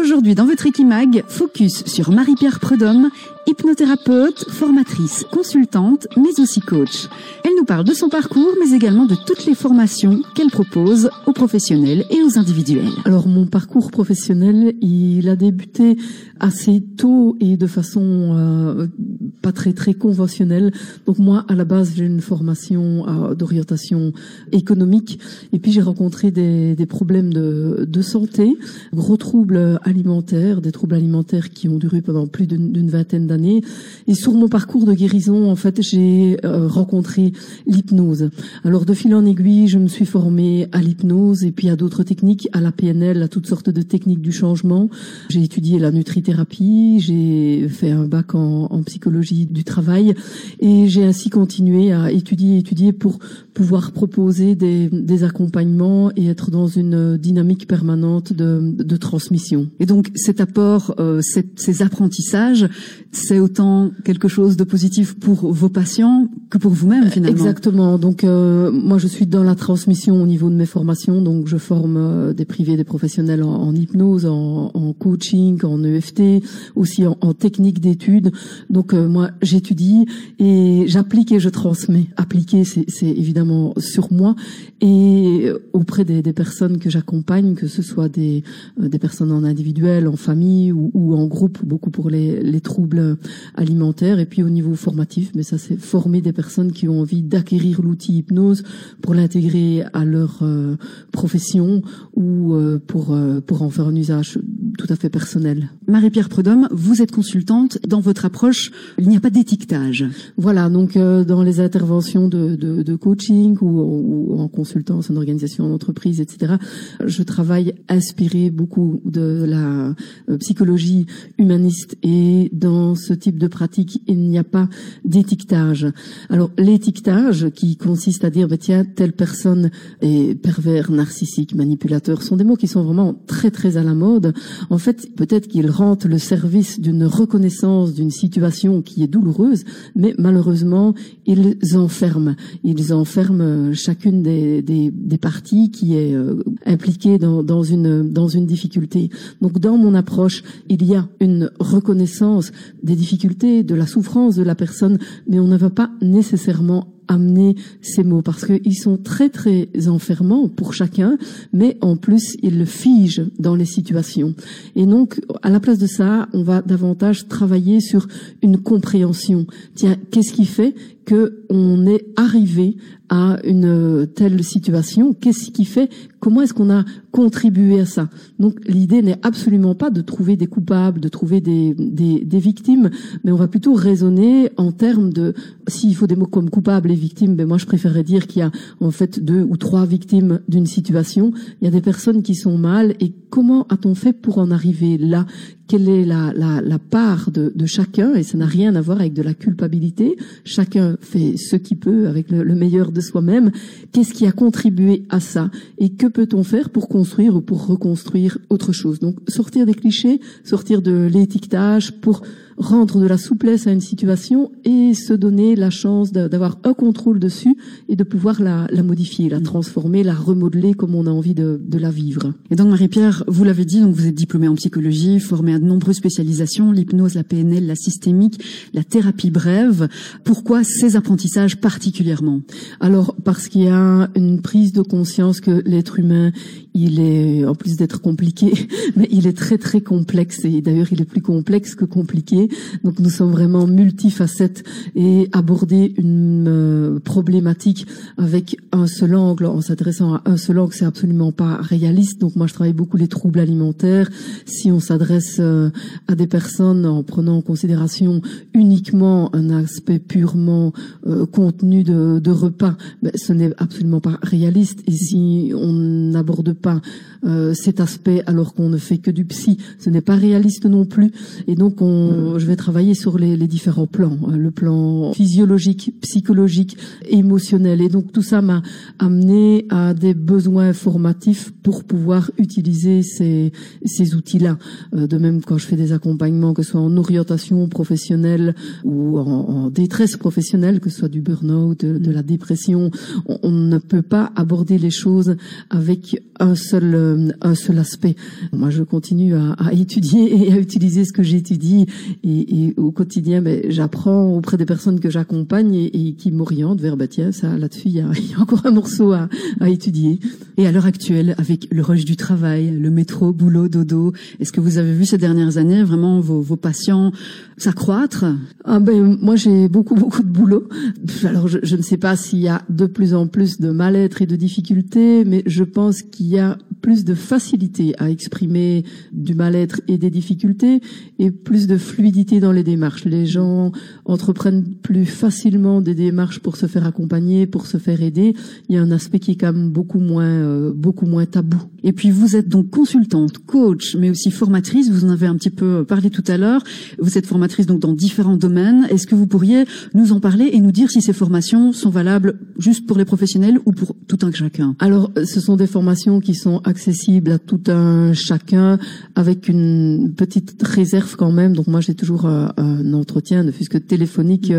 Aujourd'hui, dans votre Equimag, focus sur Marie-Pierre Prudhomme, hypnothérapeute, formatrice, consultante, mais aussi coach. Elle nous parle de son parcours, mais également de toutes les formations qu'elle propose aux professionnels et aux individuels. Alors, mon parcours professionnel, il a débuté assez tôt et de façon pas très conventionnelle. Donc moi, à la base, j'ai une formation d'orientation économique, et puis j'ai rencontré des problèmes de santé, gros troubles alimentaires, des troubles alimentaires qui ont duré pendant plus d'une vingtaine d'années. Et sur mon parcours de guérison, en fait, j'ai rencontré l'hypnose. Alors, de fil en aiguille, je me suis formée à l'hypnose et puis à d'autres techniques, à la PNL, à toutes sortes de techniques du changement. J'ai étudié la nutrithérapie, j'ai fait un bac en psychologie du travail, et j'ai ainsi continué à étudier pour pouvoir proposer des accompagnements et être dans une dynamique permanente de transmission. Et donc cet apport, ces apprentissages, c'est autant quelque chose de positif pour vos patients que pour vous-même finalement. Exactement. Donc moi je suis dans la transmission au niveau de mes formations, donc je forme des privés, des professionnels en hypnose, en coaching, en EFT, aussi en technique d'étude. Donc moi j'étudie et j'applique et je transmets. Appliquer, c'est évidemment sur moi et auprès des personnes que j'accompagne, que ce soit des personnes en individuel, en famille ou en groupe, beaucoup pour les troubles alimentaires. Et puis au niveau formatif, mais ça c'est former des personnes qui ont envie d'acquérir l'outil hypnose pour l'intégrer à leur profession ou pour en faire un usage tout à fait personnel. Marie-Pierre Prudhomme, vous êtes consultante. Dans votre approche, il n'y a pas d'étiquetage. Voilà, donc dans les interventions de coaching ou en consultance en organisation d'entreprise, etc., je travaille inspiré beaucoup de la psychologie humaniste, et dans ce type de pratique, il n'y a pas d'étiquetage. Alors l'étiquetage qui consiste à dire tiens, telle personne est pervers, narcissique, manipulateur, sont des mots qui sont vraiment très à la mode. En fait, peut-être qu'ils rendent le service d'une reconnaissance d'une situation qui est douloureuse, mais malheureusement, ils enferment chacune des parties qui est impliquée dans une difficulté. Donc dans mon approche, il y a une reconnaissance des difficultés, de la souffrance de la personne, mais on ne va pas nécessairement amener ces mots parce qu'ils sont très enfermants pour chacun, mais en plus ils le figent dans les situations. Et donc à la place de ça, on va davantage travailler sur une compréhension. Tiens, qu'est-ce qui fait que on est arrivé à une telle situation? Qu'est-ce qui fait? Comment est-ce qu'on a contribué à ça? Donc l'idée n'est absolument pas de trouver des coupables, de trouver des victimes, mais on va plutôt raisonner en termes de, s'il faut des mots comme coupable et victime, ben moi je préférerais dire qu'il y a en fait 2 ou 3 victimes d'une situation. Il y a des personnes qui sont mal, et comment a-t-on fait pour en arriver là? Quelle est la part de chacun? Et ça n'a rien à voir avec de la culpabilité. Chacun fait ce qu'il peut avec le meilleur de soi-même. Qu'est-ce qui a contribué à ça? Et que peut-on faire pour construire ou pour reconstruire autre chose? Donc sortir des clichés, sortir de l'étiquetage pour rendre de la souplesse à une situation et se donner la chance d'avoir un contrôle dessus et de pouvoir la modifier, la transformer, la remodeler comme on a envie de la vivre. Et donc Marie-Pierre, vous l'avez dit, donc vous êtes diplômée en psychologie, formée à de nombreuses spécialisations, l'hypnose, la PNL, la systémique, la thérapie brève. Pourquoi ces apprentissages particulièrement? Alors parce qu'il y a une prise de conscience que l'être humain, il est, en plus d'être compliqué, mais il est très complexe, et d'ailleurs il est plus complexe que compliqué. Donc nous sommes vraiment multifacettes, et aborder une problématique avec un seul angle, en s'adressant à un seul angle, c'est absolument pas réaliste. Donc moi je travaille beaucoup les troubles alimentaires. Si on s'adresse à des personnes en prenant en considération uniquement un aspect purement contenu de repas, ben, ce n'est absolument pas réaliste. Et si on n'aborde pas cet aspect alors qu'on ne fait que du psy, ce n'est pas réaliste non plus. Et donc je vais travailler sur les différents plans, le plan physiologique, psychologique, émotionnel. Et donc tout ça m'a amené à des besoins formatifs pour pouvoir utiliser ces outils-là. De même quand je fais des accompagnements, que ce soit en orientation professionnelle ou en détresse professionnelle, que ce soit du burn-out, de la dépression, on ne peut pas aborder les choses avec un un seul aspect. Moi, je continue à étudier et à utiliser ce que j'étudie et au quotidien, j'apprends auprès des personnes que j'accompagne et qui m'orientent vers tiens, ça là-dessus il y a encore un morceau à étudier. Et à l'heure actuelle, avec le rush du travail, le métro, boulot, dodo, est-ce que vous avez vu ces dernières années vraiment vos patients s'accroître? Moi j'ai beaucoup de boulot. Alors je ne sais pas s'il y a de plus en plus de mal-être et de difficultés, mais je pense qu'il y a plus de facilité à exprimer du mal-être et des difficultés et plus de fluidité dans les démarches. Les gens entreprennent plus facilement des démarches pour se faire accompagner, pour se faire aider. Il y a un aspect qui est quand même beaucoup moins tabou. Et puis vous êtes donc consultante, coach, mais aussi formatrice. Vous en avez un petit peu parlé tout à l'heure. Vous êtes formatrice donc dans différents domaines. Est-ce que vous pourriez nous en parler et nous dire si ces formations sont valables juste pour les professionnels ou pour tout un chacun? Alors, ce sont des formations qui sont accessibles à tout un chacun, avec une petite réserve quand même. Donc moi, j'ai toujours un entretien, ne fût-ce que téléphonique,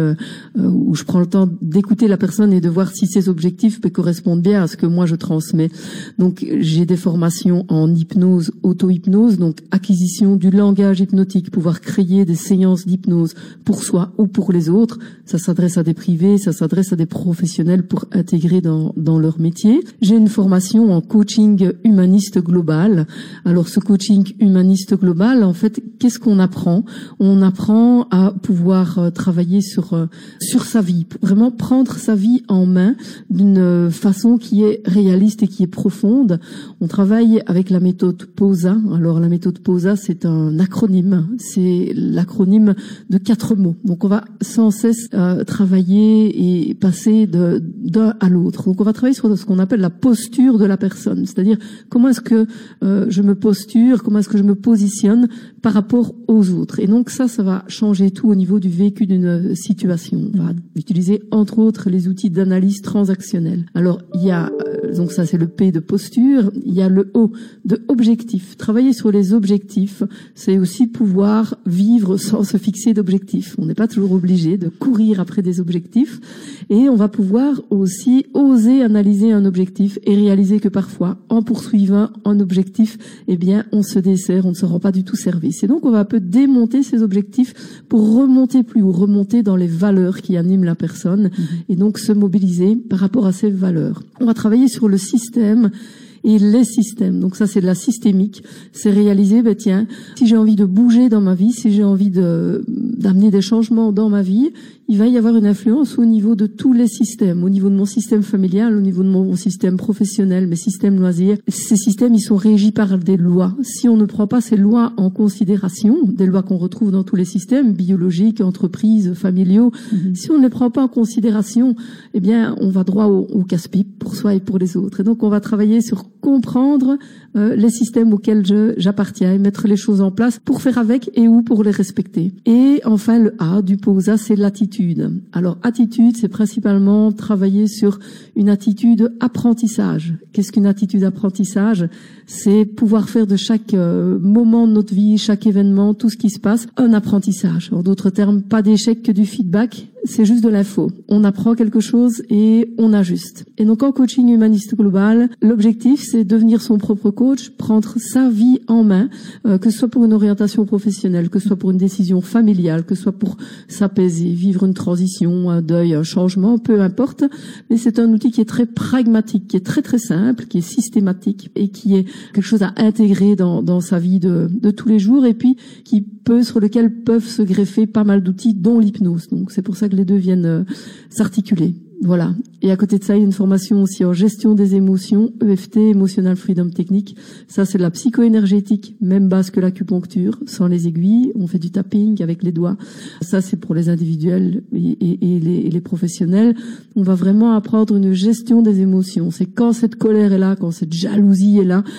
où je prends le temps d'écouter la personne et de voir si ses objectifs correspondent bien à ce que moi je transmets. Donc, j'ai des formations en hypnose, auto-hypnose, donc acquisition du langage hypnotique, pouvoir créer des séances d'hypnose pour soi ou pour les autres. Ça s'adresse à des privés, ça s'adresse à des professionnels pour intégrer dans leur métier. J'ai une formation en coaching humaniste global. Alors ce coaching humaniste global, en fait, qu'est-ce qu'on apprend? On apprend à pouvoir travailler sur sa vie, vraiment prendre sa vie en main d'une façon qui est réaliste et qui est profonde. On travaille avec la méthode POSA. Alors la méthode POSA, c'est un acronyme, c'est l'acronyme de 4 mots. Donc on va sans cesse travailler et passer d'un à l'autre. Donc on va travailler sur ce qu'on appelle la posture de la personne, c'est-à-dire comment est-ce que je me posture, comment est-ce que je me positionne par rapport aux autres. Et donc ça va changer tout au niveau du vécu d'une situation. On va utiliser entre autres les outils d'analyse transactionnelle. Alors il y a donc ça c'est le P de posture, il y a le O de objectif. Travailler sur les objectifs, c'est aussi pouvoir vivre sans se fixer d'objectifs. On n'est pas toujours obligé de courir après des objectifs et on va pouvoir aussi oser analyser un objectif et réaliser que parfois, en poursuivant un objectif, on se dessert, on ne se rend pas du tout service. Et donc, on va un peu démonter ces objectifs pour remonter plus haut, remonter dans les valeurs qui animent la personne et donc se mobiliser par rapport à ces valeurs. On va travailler sur le système et les systèmes. Donc ça, c'est de la systémique. C'est réaliser, si j'ai envie de bouger dans ma vie, si j'ai envie d'amener des changements dans ma vie, il va y avoir une influence au niveau de tous les systèmes, au niveau de mon système familial, au niveau de mon système professionnel, mes systèmes loisirs. Ces systèmes, ils sont régis par des lois. Si on ne prend pas ces lois en considération, des lois qu'on retrouve dans tous les systèmes, biologiques, entreprises, familiaux, si on ne les prend pas en considération, on va droit au casse-pipe pour soi et pour les autres. Et donc, on va travailler sur comprendre les systèmes auxquels j'appartiens et mettre les choses en place pour faire avec et ou pour les respecter. Et enfin, le A du POSA, c'est l'attitude. Alors, attitude, c'est principalement travailler sur une attitude apprentissage. Qu'est-ce qu'une attitude apprentissage? C'est pouvoir faire de chaque moment de notre vie, chaque événement, tout ce qui se passe, un apprentissage. En d'autres termes, pas d'échec que du feedback, c'est juste de l'info. On apprend quelque chose et on ajuste. Et donc en coaching humaniste global, l'objectif c'est devenir son propre coach, prendre sa vie en main, que ce soit pour une orientation professionnelle, que ce soit pour une décision familiale, que ce soit pour s'apaiser, vivre une transition, un deuil, un changement, peu importe. Mais c'est un outil qui est très pragmatique, qui est très très simple, qui est systématique et qui est quelque chose à intégrer dans sa vie de tous les jours et puis sur lequel peuvent se greffer pas mal d'outils, dont l'hypnose. Donc c'est pour ça que les deux viennent s'articuler. Voilà. Et à côté de ça, il y a une formation aussi en gestion des émotions, EFT, Emotional Freedom Technique. Ça, c'est de la psycho-énergétique, même base que l'acupuncture, sans les aiguilles. On fait du tapping avec les doigts. Ça, c'est pour les individuels et les professionnels. On va vraiment apprendre une gestion des émotions. C'est quand cette colère est là, quand cette jalousie est là,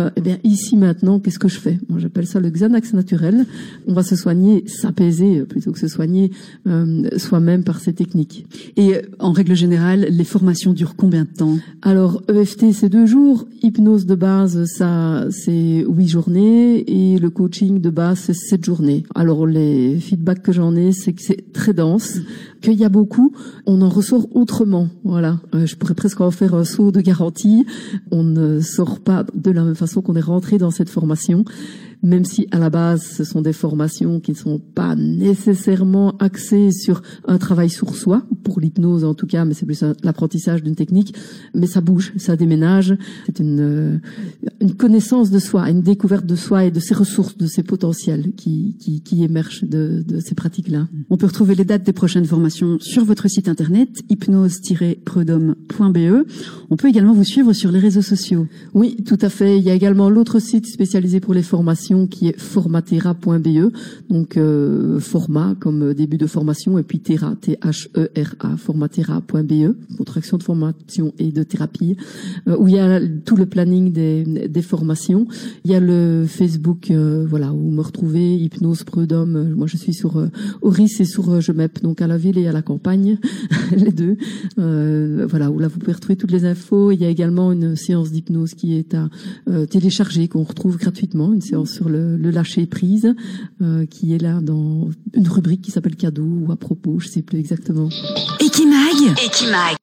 ici, maintenant, qu'est-ce que je fais? Moi, j'appelle ça le Xanax naturel. On va se soigner, s'apaiser, plutôt que se soigner soi-même par ces techniques. Et en règle règle générale, les formations durent combien de temps? Alors, EFT, c'est 2 jours. Hypnose de base, ça, c'est 8 journées. Et le coaching de base, c'est 7 journées. Alors, les feedbacks que j'en ai, c'est que c'est très dense, qu'il y a beaucoup. On en ressort autrement. Voilà. Je pourrais presque en faire un saut de garantie. On ne sort pas de la même façon qu'on est rentré dans cette formation. Même si à la base ce sont des formations qui ne sont pas nécessairement axées sur un travail sur soi, pour l'hypnose en tout cas, mais c'est plus l'apprentissage d'une technique, mais ça bouge, ça déménage, c'est une connaissance de soi, une découverte de soi et de ses ressources, de ses potentiels qui émergent de ces pratiques-là. On peut retrouver les dates des prochaines formations sur votre site internet hypnose-prud'homme.be. On peut également vous suivre sur les réseaux sociaux. Oui, tout à fait. Il y a également l'autre site spécialisé pour les formations qui est formatera.be, donc format comme début de formation et puis Thera, T-H-E-R-A, formatera.be, votre action de formation et de thérapie, où il y a tout le planning des formations. Il y a le Facebook, voilà, où me retrouver, Hypnose Prud'homme. Moi, je suis sur Auris et sur Jemep, donc à la ville et à la campagne, les deux. Voilà, où là vous pouvez retrouver toutes les infos. Il y a également une séance d'hypnose qui est à télécharger, qu'on retrouve gratuitement, une séance sur le lâcher prise, qui est là dans une rubrique qui s'appelle cadeau ou à propos, je sais plus exactement. Equimag.